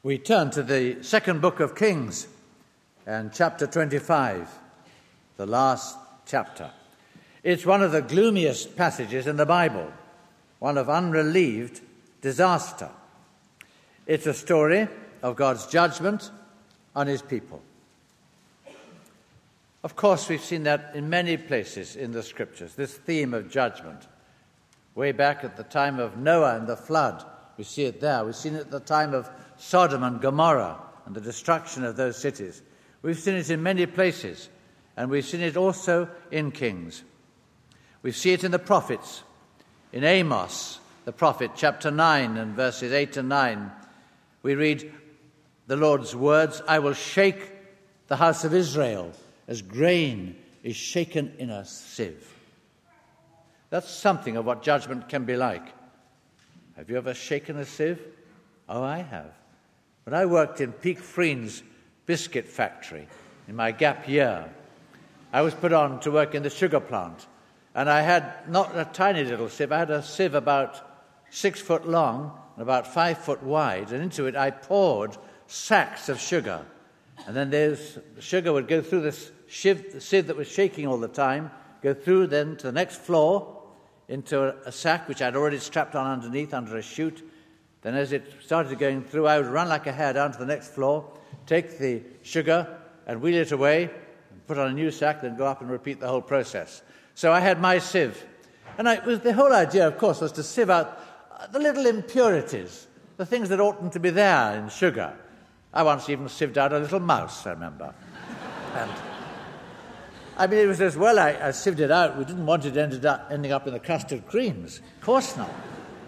We turn to the second book of Kings and chapter 25, the last chapter. It's one of the gloomiest passages in the Bible, one of unrelieved disaster. It's a story of God's judgment on his people. Of course, we've seen that in many places in the Scriptures, this theme of judgment. Way back at the time of Noah and the flood, we see it there. We've seen it at the time of Sodom and Gomorrah and the destruction of those cities. We've seen it in many places, and we've seen it also in Kings. We see it in the prophets. In Amos, the prophet, chapter 9 and verses 8 and 9, we read the Lord's words, "I will shake the house of Israel as grain is shaken in a sieve." That's something of what judgment can be like. Have you ever shaken a sieve? Oh, I have. When I worked in Peak Freen's biscuit factory in my gap year, I was put on to work in the sugar plant, and I had not a tiny little sieve. I had a sieve about 6 foot long and about 5 foot wide, and into it I poured sacks of sugar. And then the sugar would go through this sieve that was shaking all the time, go through then to the next floor into a sack which I'd already strapped on underneath under a chute. Then as it started going through, I would run like a hare down to the next floor, take the sugar and wheel it away, and put on a new sack, then go up and repeat the whole process. So I had my sieve. And the whole idea, of course, was to sieve out the little impurities, the things that oughtn't to be there in sugar. I once even sieved out a little mouse, I remember. And it was as well I sieved it out. We didn't want it ending up in the custard creams. Of course not.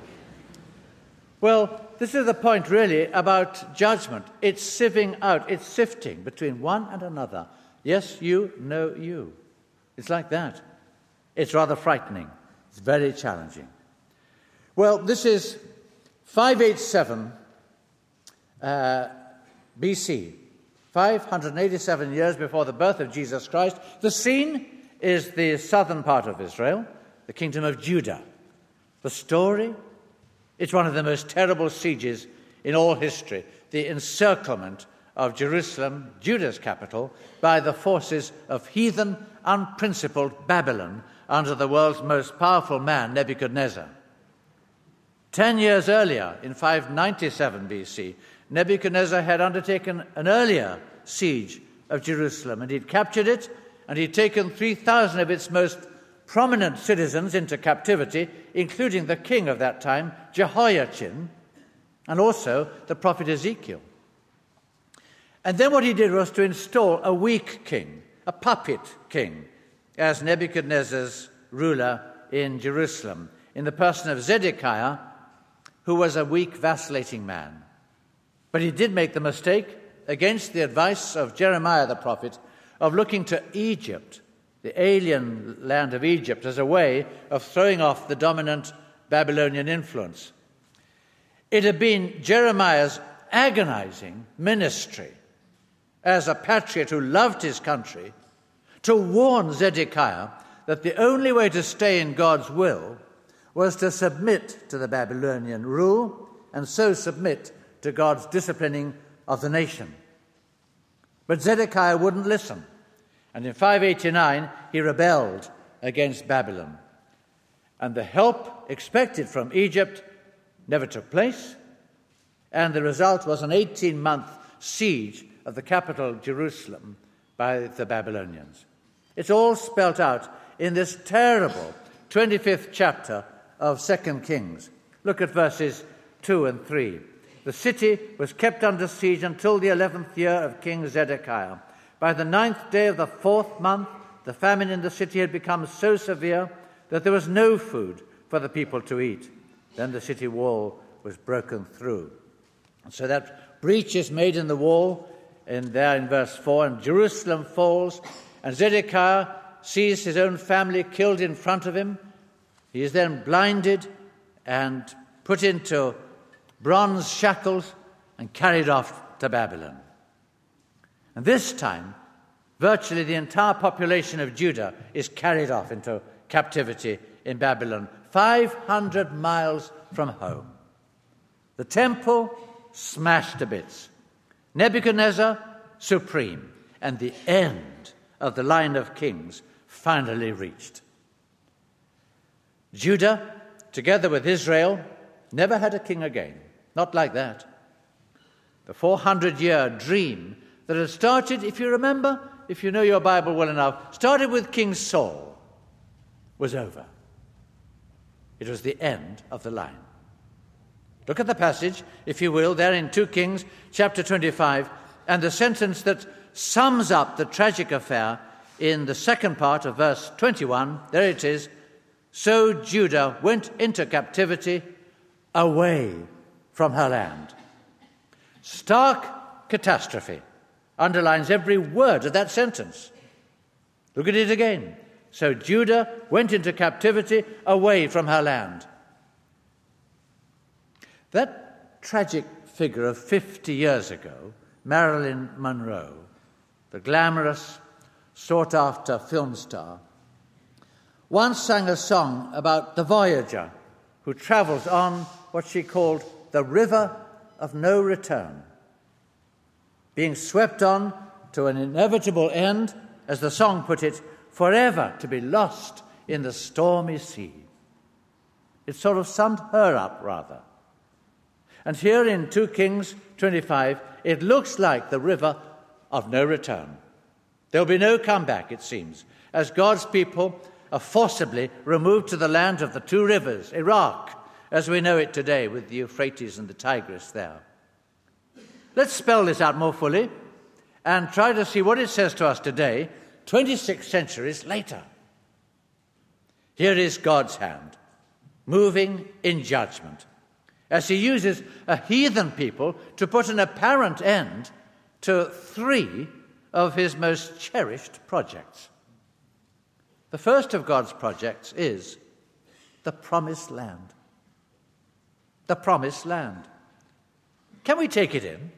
Well, this is the point, really, about judgment. It's sieving out, it's sifting between one and another. Yes, you, no, you. It's like that. It's rather frightening. It's very challenging. Well, this is 587 BC, 587 years before the birth of Jesus Christ. The scene is the southern part of Israel, the kingdom of Judah. The story, it's one of the most terrible sieges in all history, the encirclement of Jerusalem, Judah's capital, by the forces of heathen, unprincipled Babylon under the world's most powerful man, Nebuchadnezzar. 10 years earlier, in 597 BC, Nebuchadnezzar had undertaken an earlier siege of Jerusalem, and he'd captured it, and he'd taken 3,000 of its most prominent citizens into captivity, including the king of that time, Jehoiachin, and also the prophet Ezekiel. And then what he did was to install a weak king, a puppet king, as Nebuchadnezzar's ruler in Jerusalem, in the person of Zedekiah, who was a weak, vacillating man. But he did make the mistake, against the advice of Jeremiah the prophet, of looking to Egypt, the alien land of Egypt, as a way of throwing off the dominant Babylonian influence. It had been Jeremiah's agonizing ministry as a patriot who loved his country to warn Zedekiah that the only way to stay in God's will was to submit to the Babylonian rule and so submit to God's disciplining of the nation. But Zedekiah wouldn't listen. And in 589, he rebelled against Babylon. And the help expected from Egypt never took place. And the result was an 18-month siege of the capital, Jerusalem, by the Babylonians. It's all spelt out in this terrible 25th chapter of 2 Kings. Look at verses 2 and 3. The city was kept under siege until the 11th year of King Zedekiah. By the 9th day of the 4th month, the famine in the city had become so severe that there was no food for the people to eat. Then the city wall was broken through. And so that breach is made in the wall, in verse 4, and Jerusalem falls, and Zedekiah sees his own family killed in front of him. He is then blinded and put into bronze shackles and carried off to Babylon. And this time, virtually the entire population of Judah is carried off into captivity in Babylon, 500 miles from home. The temple smashed to bits. Nebuchadnezzar, supreme. And the end of the line of kings finally reached. Judah, together with Israel, never had a king again. Not like that. The 400-year dream that had started, if you remember, if you know your Bible well enough, started with King Saul, was over. It was the end of the line. Look at the passage, if you will, there in 2 Kings chapter 25, and the sentence that sums up the tragic affair in the second part of verse 21. There it is. So Judah went into captivity away from her land. Stark catastrophe underlines every word of that sentence. Look at it again. So Judah went into captivity away from her land. That tragic figure of 50 years ago, Marilyn Monroe, the glamorous, sought-after film star, once sang a song about the voyager who travels on what she called the river of no return, being swept on to an inevitable end, as the song put it, forever to be lost in the stormy sea. It sort of summed her up, rather. And here in 2 Kings 25, it looks like the river of no return. There'll be no comeback, it seems, as God's people are forcibly removed to the land of the two rivers, Iraq, as we know it today, with the Euphrates and the Tigris there. Let's spell this out more fully and try to see what it says to us today, 26 centuries later. Here is God's hand, moving in judgment, as he uses a heathen people to put an apparent end to 3 of his most cherished projects. The first of God's projects is the Promised Land. The Promised Land. Can we take it in?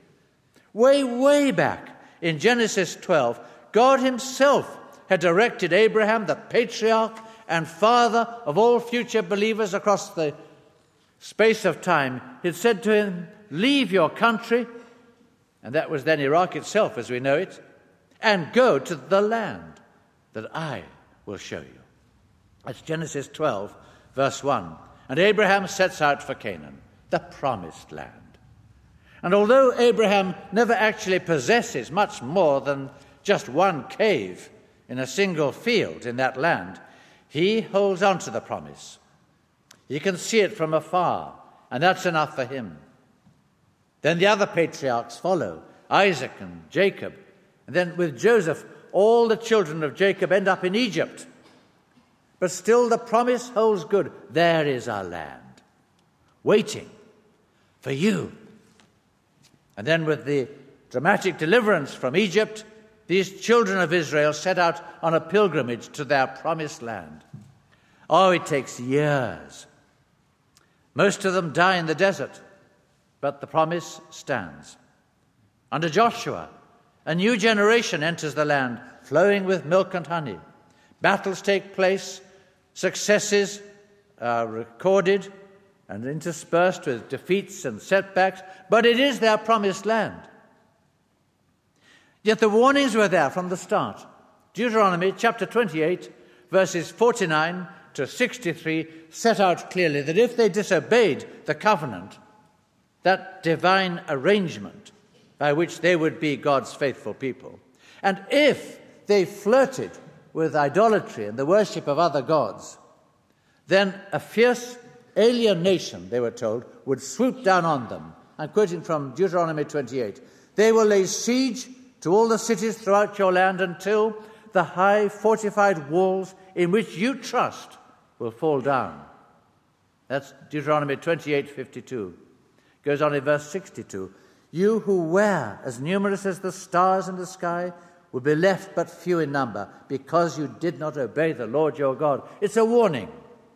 Way back in Genesis 12, God himself had directed Abraham, the patriarch and father of all future believers across the space of time. He had said to him, leave your country, and that was then Iraq itself as we know it, and go to the land that I will show you. That's Genesis 12, verse 1. And Abraham sets out for Canaan, the Promised Land. And although Abraham never actually possesses much more than just one cave in a single field in that land, he holds on to the promise. He can see it from afar, and that's enough for him. Then the other patriarchs follow, Isaac and Jacob. And then with Joseph, all the children of Jacob end up in Egypt. But still the promise holds good. There is our land, waiting for you. And then with the dramatic deliverance from Egypt, these children of Israel set out on a pilgrimage to their promised land. Oh, it takes years. Most of them die in the desert, but the promise stands. Under Joshua, a new generation enters the land, flowing with milk and honey. Battles take place, successes are recorded and interspersed with defeats and setbacks, but it is their promised land. Yet the warnings were there from the start. Deuteronomy chapter 28, verses 49 to 63 set out clearly that if they disobeyed the covenant, that divine arrangement by which they would be God's faithful people, and if they flirted with idolatry and the worship of other gods, then a fierce alien nation, they were told, would swoop down on them. I'm quoting from Deuteronomy 28. They will lay siege to all the cities throughout your land until the high fortified walls in which you trust will fall down. That's Deuteronomy 28:52. Goes on in verse 62. You who were as numerous as the stars in the sky will be left but few in number because you did not obey the Lord your God. It's a warning.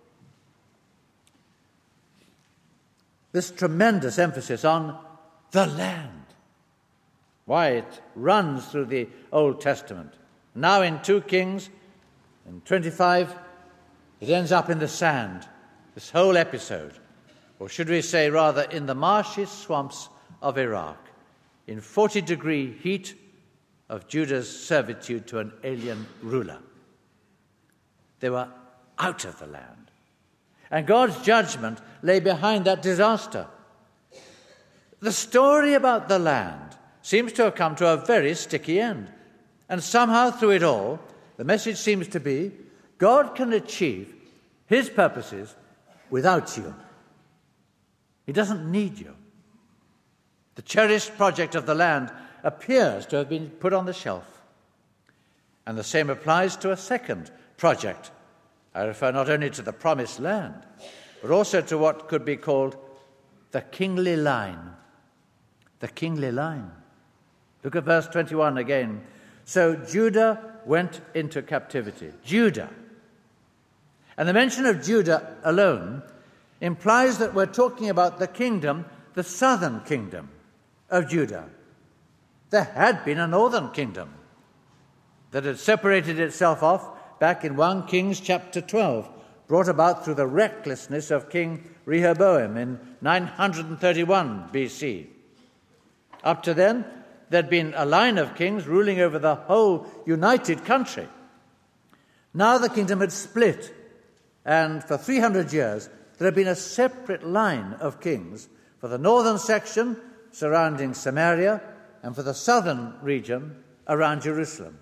This tremendous emphasis on the land. Why, it runs through the Old Testament. Now in 2 Kings, in 25, it ends up in the sand, this whole episode. Or should we say, rather, in the marshy swamps of Iraq in 40-degree heat of Judah's servitude to an alien ruler. They were out of the land. And God's judgment lay behind that disaster. The story about the land seems to have come to a very sticky end. And somehow through it all, the message seems to be, God can achieve his purposes without you. He doesn't need you. The cherished project of the land appears to have been put on the shelf. And the same applies to a second project. I refer not only to the promised land, but also to what could be called the kingly line. The kingly line. Look at verse 21 again. So Judah went into captivity. Judah. And the mention of Judah alone implies that we're talking about the kingdom, the southern kingdom of Judah. There had been a northern kingdom that had separated itself off back in 1 Kings chapter 12, brought about through the recklessness of King Rehoboam in 931 BC. Up to then, there'd been a line of kings ruling over the whole united country. Now the kingdom had split, and for 300 years there had been a separate line of kings for the northern section surrounding Samaria and for the southern region around Jerusalem.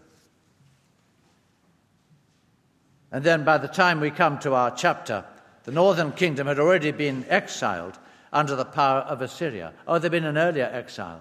And then by the time we come to our chapter, the northern kingdom had already been exiled under the power of Assyria. Oh, there'd been an earlier exile,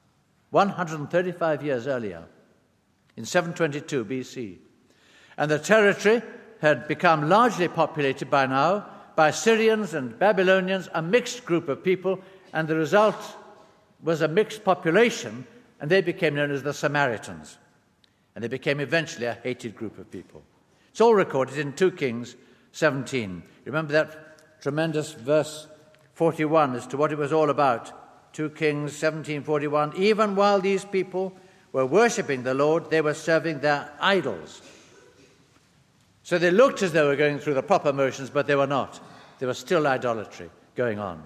135 years earlier, in 722 BC. And the territory had become largely populated by now by Syrians and Babylonians, a mixed group of people, and the result was a mixed population, and they became known as the Samaritans. And they became eventually a hated group of people. It's all recorded in 2 Kings 17. Remember that tremendous verse 41 as to what it was all about. 2 Kings 17:41. Even while these people were worshipping the Lord, they were serving their idols. So they looked as though they were going through the proper motions, but they were not. There was still idolatry going on.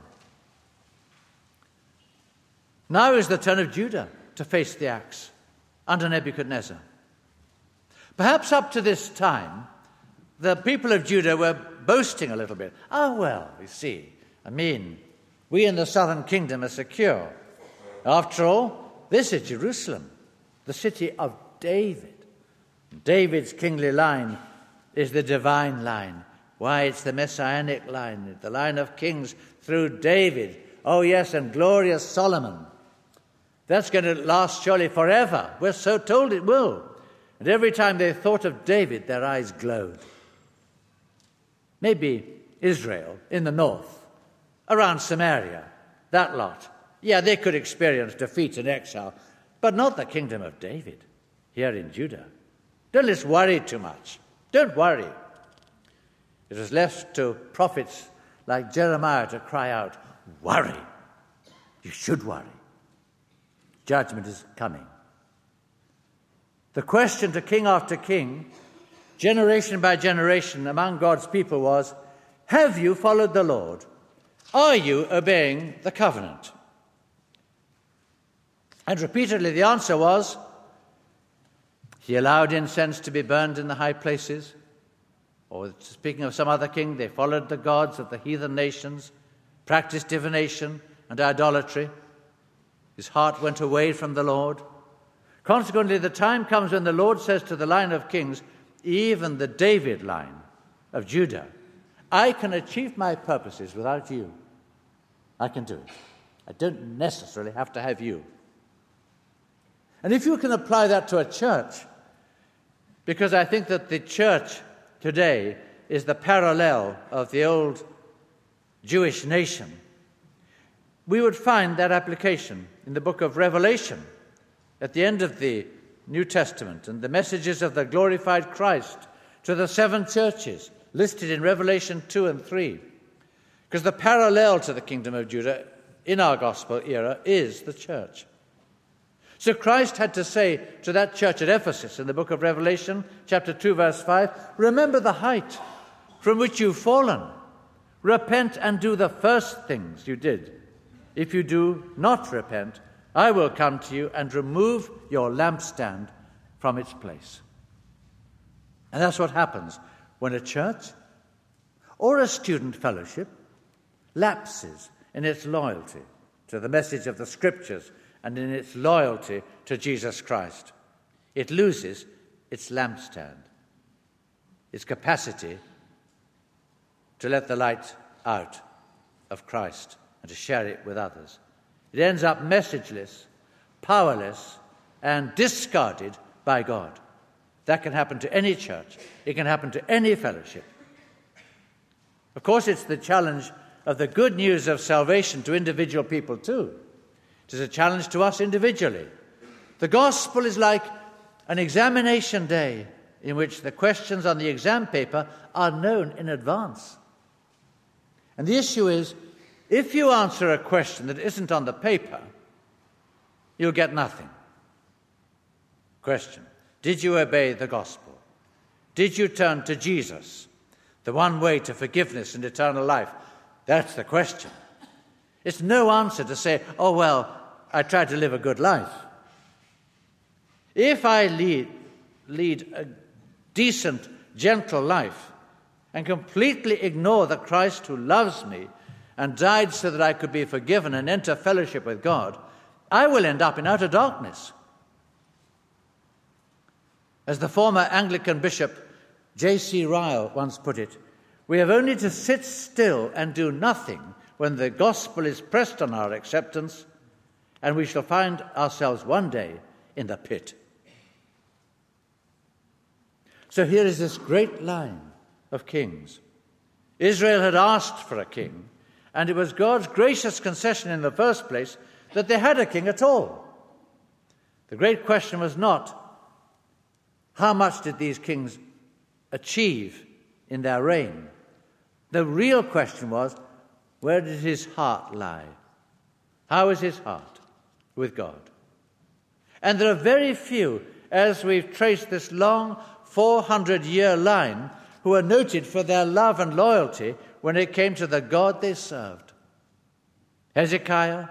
Now is the turn of Judah to face the axe under Nebuchadnezzar. Perhaps up to this time, the people of Judah were boasting a little bit. Oh, well, you see, we in the southern kingdom are secure. After all, this is Jerusalem, the city of David. David's kingly line is the divine line. Why, it's the messianic line, the line of kings through David. Oh, yes, and glorious Solomon. That's going to last surely forever. We're so told it will. And every time they thought of David, their eyes glowed. Maybe Israel in the north, around Samaria, that lot. Yeah, they could experience defeat and exile, but not the kingdom of David here in Judah. Don't let's worry too much. Don't worry. It was left to prophets like Jeremiah to cry out, worry. You should worry. Judgment is coming. The question to king after king, generation by generation among God's people was, have you followed the Lord? Are you obeying the covenant? And repeatedly the answer was, he allowed incense to be burned in the high places. Or speaking of some other king, they followed the gods of the heathen nations, practiced divination and idolatry. His heart went away from the Lord. Consequently, the time comes when the Lord says to the line of kings, even the David line of Judah, I can achieve my purposes without you. I can do it. I don't necessarily have to have you. And if you can apply that to a church, because I think that the church today is the parallel of the old Jewish nation, we would find that application in the book of Revelation at the end of the New Testament and the messages of the glorified Christ to the 7 churches listed in Revelation 2 and 3. Because the parallel to the kingdom of Judah in our gospel era is the church. So Christ had to say to that church at Ephesus in the book of Revelation, chapter 2, verse 5, remember the height from which you've fallen. Repent and do the first things you did. If you do not repent, I will come to you and remove your lampstand from its place. And that's what happens when a church or a student fellowship lapses in its loyalty to the message of the Scriptures and in its loyalty to Jesus Christ. It loses its lampstand, its capacity to let the light out of Christ and to share it with others. It ends up messageless, powerless, and discarded by God. That can happen to any church. It can happen to any fellowship. Of course, it's the challenge of the good news of salvation to individual people too. It is a challenge to us individually. The gospel is like an examination day in which the questions on the exam paper are known in advance. And the issue is, if you answer a question that isn't on the paper, you'll get nothing. Question: did you obey the gospel? Did you turn to Jesus, the one way to forgiveness and eternal life? That's the question. It's no answer to say, oh, well, I tried to live a good life. If I lead a decent, gentle life and completely ignore the Christ who loves me and died so that I could be forgiven and enter fellowship with God, I will end up in utter darkness. As the former Anglican bishop J.C. Ryle once put it, we have only to sit still and do nothing when the gospel is pressed on our acceptance, and we shall find ourselves one day in the pit. So here is this great line of kings. Israel had asked for a king, and it was God's gracious concession in the first place that they had a king at all. The great question was not, how much did these kings achieve in their reign? The real question was, where did his heart lie? How is his heart with God? And there are very few, as we've traced this long 400-year line, who are noted for their love and loyalty when it came to the God they served. Hezekiah,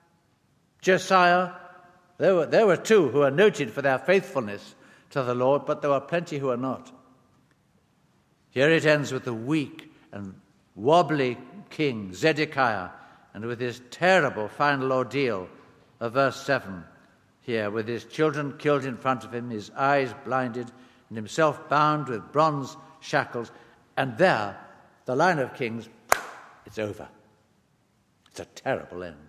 Josiah, there were two who are noted for their faithfulness to the Lord, but there were plenty who are not. Here it ends with the weak and wobbly king Zedekiah, and with his terrible final ordeal of verse 7 here, with his children killed in front of him, his eyes blinded, and himself bound with bronze shackles. And there, the line of kings, it's over. It's a terrible end.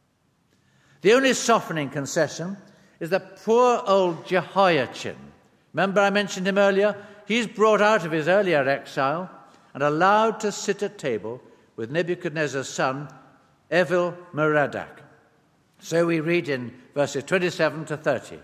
The only softening concession is that poor old Jehoiachin. Remember I mentioned him earlier? He's brought out of his earlier exile and allowed to sit at table with Nebuchadnezzar's son, Evil-Merodach. So we read in verses 27 to 30.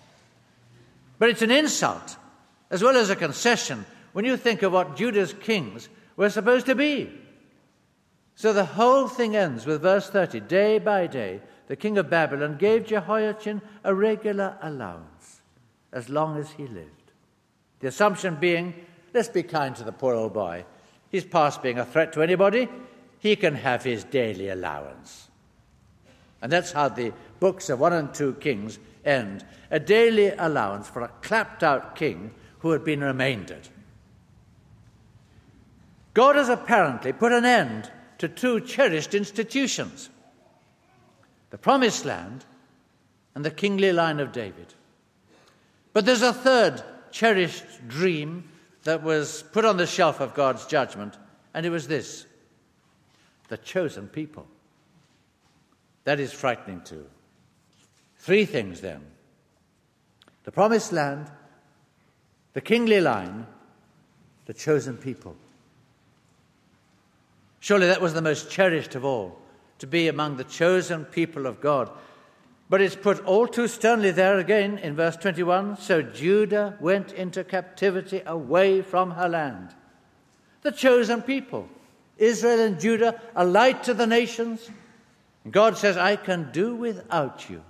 But it's an insult, as well as a concession, when you think of what Judah's kings were supposed to be. So the whole thing ends with verse 30. Day by day, the king of Babylon gave Jehoiachin a regular allowance, as long as he lived. The assumption being, let's be kind to the poor old boy. He's past being a threat to anybody. He can have his daily allowance. And that's how the books of 1 and 2 Kings end. A daily allowance for a clapped-out king who had been remaindered. God has apparently put an end to two cherished institutions, the Promised Land and the kingly line of David. But there's a third cherished dream that was put on the shelf of God's judgment, and it was this: the chosen people. That is frightening too. Three things then: the Promised Land, the kingly line, the chosen people. Surely that was the most cherished of all, to be among the chosen people of God. But it's put all too sternly there again in verse 21. So Judah went into captivity away from her land. The chosen people, Israel and Judah, a light to the nations. And God says, I can do without you.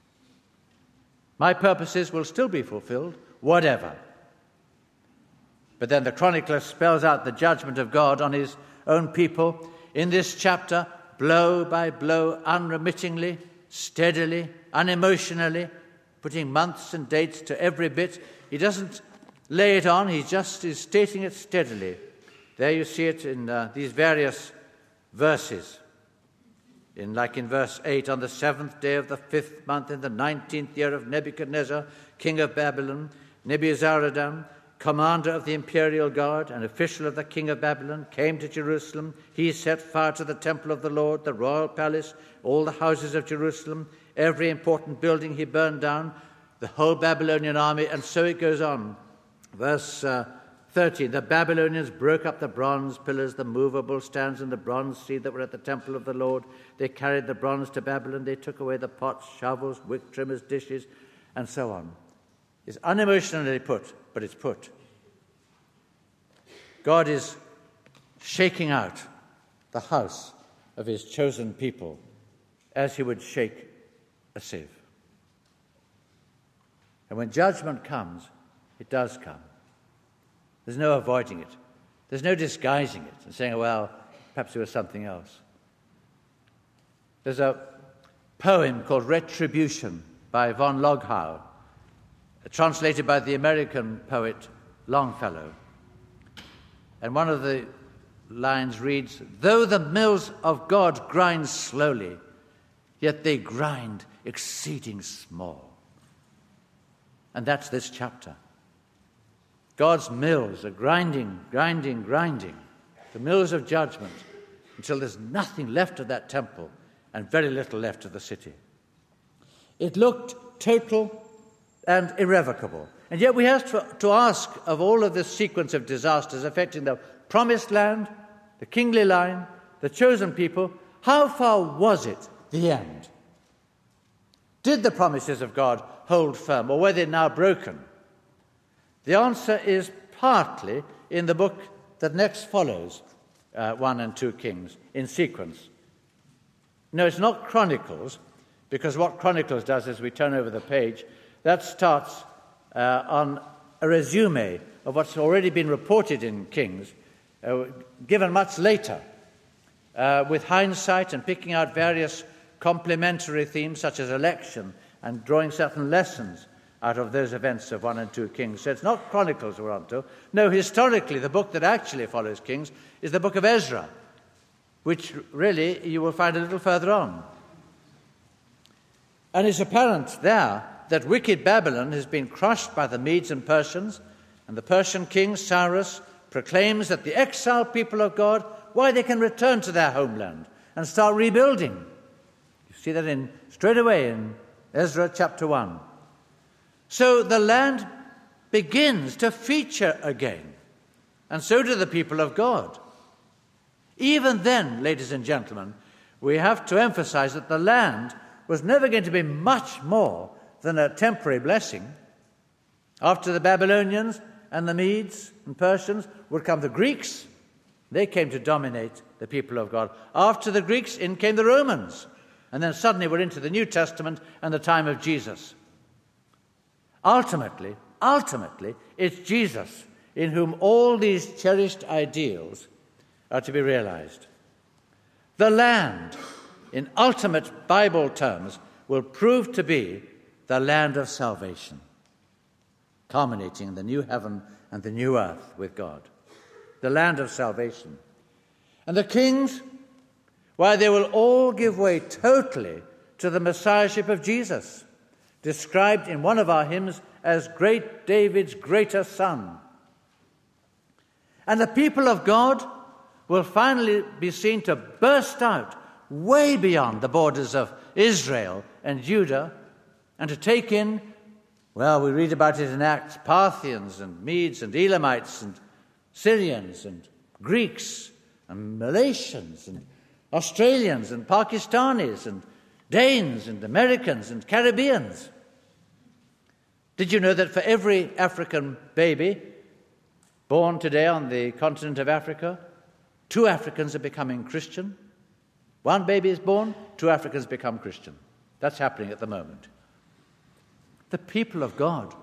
My purposes will still be fulfilled, whatever. But then the chronicler spells out the judgment of God on his own people in this chapter blow by blow, unremittingly, steadily, unemotionally, putting months and dates to every bit. He doesn't lay it on, he just is stating it steadily. There you see it in these various verses. Like in verse 8, on the 7th day of the 5th month, in the 19th year of Nebuchadnezzar, king of Babylon, Nebuzaradan, commander of the imperial guard, an official of the king of Babylon, came to Jerusalem. He set fire to the temple of the Lord, the royal palace, all the houses of Jerusalem, every important building he burned down, the whole Babylonian army, and so it goes on. Verse 13, the Babylonians broke up the bronze pillars, the movable stands, and the bronze seat that were at the temple of the Lord. They carried the bronze to Babylon. They took away the pots, shovels, wick trimmers, dishes, and so on. It's unemotionally put, but it's put. God is shaking out the house of his chosen people as he would shake a sieve. And when judgment comes, it does come. There's no avoiding it. There's no disguising it and saying, well, perhaps it was something else. There's a poem called Retribution by von Logau, translated by the American poet Longfellow. And one of the lines reads, though the mills of God grind slowly, yet they grind exceeding small. And that's this chapter. God's mills are grinding, the mills of judgment, until there's nothing left of that temple and very little left of the city. It looked total and irrevocable. And yet we have to ask of all of this sequence of disasters affecting the promised land, the kingly line, the chosen people, how far was it the end? Did the promises of God hold firm, or were they now broken? The answer is partly in the book that next follows 1 and 2 Kings, in sequence. No, it's not Chronicles, because what Chronicles does as we turn over the page, that starts on a resume of what's already been reported in Kings, given much later, with hindsight and picking out various complementary themes such as election and drawing certain lessons out of those events of 1 and 2 Kings. So it's not Chronicles we're on to. No, historically, the book that actually follows Kings is the book of Ezra, which really you will find a little further on. And it's apparent there that wicked Babylon has been crushed by the Medes and Persians, and the Persian king Cyrus proclaims that the exiled people of God, why they can return to their homeland and start rebuilding. You see that straight away in Ezra chapter 1. So the land begins to feature again, and so do the people of God. Even then, ladies and gentlemen, we have to emphasize that the land was never going to be much more than a temporary blessing. After the Babylonians and the Medes and Persians would come the Greeks. They came to dominate the people of God. After the Greeks, in came the Romans. And then suddenly we're into the New Testament and the time of Jesus. Ultimately, it's Jesus in whom all these cherished ideals are to be realized. The land, in ultimate Bible terms, will prove to be the land of salvation, culminating in the new heaven and the new earth with God. The land of salvation. And the kings, why, they will all give way totally to the messiahship of Jesus, described in one of our hymns as great David's greater son. And the people of God will finally be seen to burst out way beyond the borders of Israel and Judah and to take in, well, we read about it in Acts, Parthians and Medes and Elamites and Syrians and Greeks and Malaysians and Australians and Pakistanis and Danes and Americans and Caribbeans. Did you know that for every African baby born today on the continent of Africa, 2 Africans are becoming Christian? 1 baby is born, 2 Africans become Christian. That's happening at the moment. The people of God.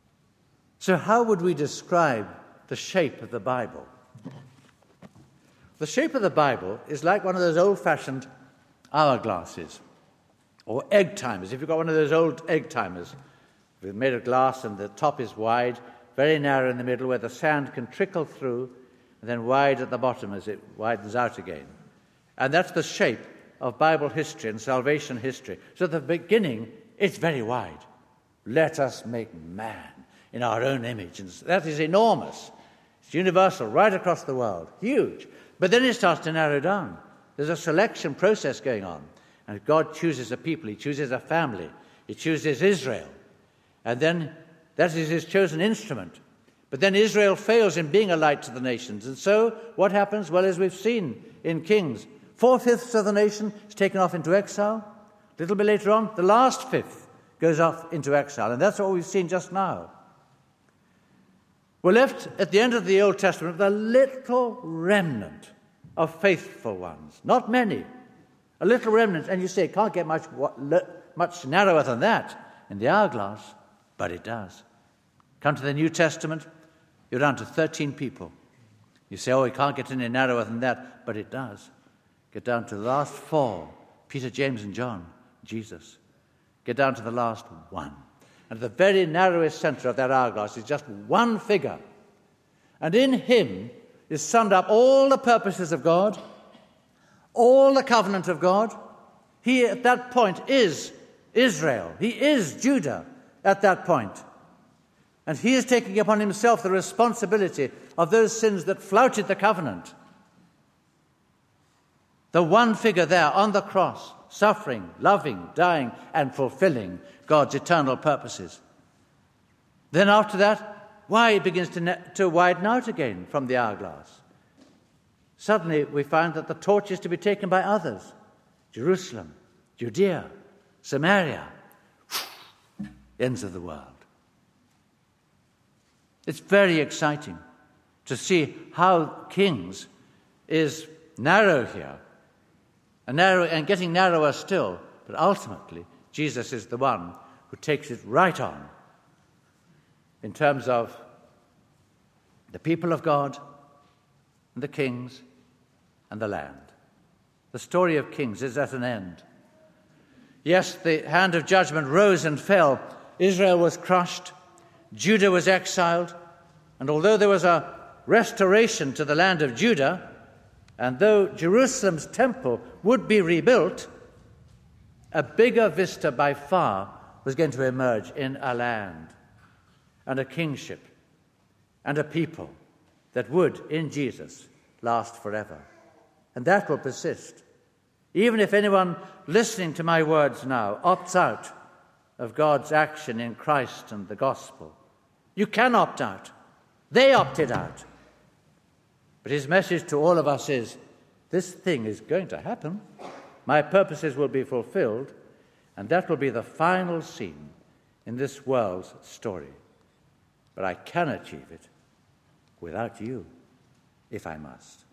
So how would we describe the shape of the Bible? The shape of the Bible is like one of those old-fashioned hourglasses or egg timers. If you've got one of those old egg timers made of glass and the top is wide, very narrow in the middle where the sand can trickle through, and then wide at the bottom as it widens out again. And that's the shape of Bible history and salvation history. So at the beginning, it's very wide. Let us make man in our own image. And that is enormous. It's universal, right across the world. Huge. But then it starts to narrow down. There's a selection process going on. And God chooses a people. He chooses a family. He chooses Israel. And then that is his chosen instrument. But then Israel fails in being a light to the nations. And so what happens? Well, as we've seen in Kings, 4/5 of the nation is taken off into exile. A little bit later on, the last fifth goes off into exile. And that's what we've seen just now. We're left at the end of the Old Testament with a little remnant of faithful ones. Not many. A little remnant. And you say it can't get much narrower than that in the hourglass. But it does. Come to the New Testament, you're down to 13 people. You say, it can't get any narrower than that. But it does. Get down to the last 4, Peter, James, and John, Jesus. Get down to the last 1. And the very narrowest center of that hourglass is just one figure. And in him is summed up all the purposes of God, all the covenant of God. He, at that point, is Israel. He is Judah at that point. And he is taking upon himself the responsibility of those sins that flouted the covenant. The one figure there on the cross, suffering, loving, dying, and fulfilling God's eternal purposes. Then after that, it begins to widen out again from the hourglass. Suddenly we find that the torch is to be taken by others. Jerusalem, Judea, Samaria, ends of the world. It's very exciting to see how Kings is narrow here, and getting narrower still, but ultimately Jesus is the one who takes it right on in terms of the people of God and the kings and the land. The story of Kings is at an end. Yes, the hand of judgment rose and fell. Israel was crushed. Judah was exiled. And although there was a restoration to the land of Judah, and though Jerusalem's temple would be rebuilt, a bigger vista by far was going to emerge in a land and a kingship and a people that would, in Jesus, last forever. And that will persist. Even if anyone listening to my words now opts out of God's action in Christ and the gospel, you can opt out. They opted out. But his message to all of us is, this thing is going to happen. My purposes will be fulfilled, and that will be the final scene in this world's story. But I can achieve it without you, if I must.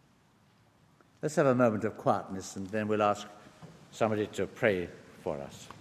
Let's have a moment of quietness, and then we'll ask somebody to pray for us.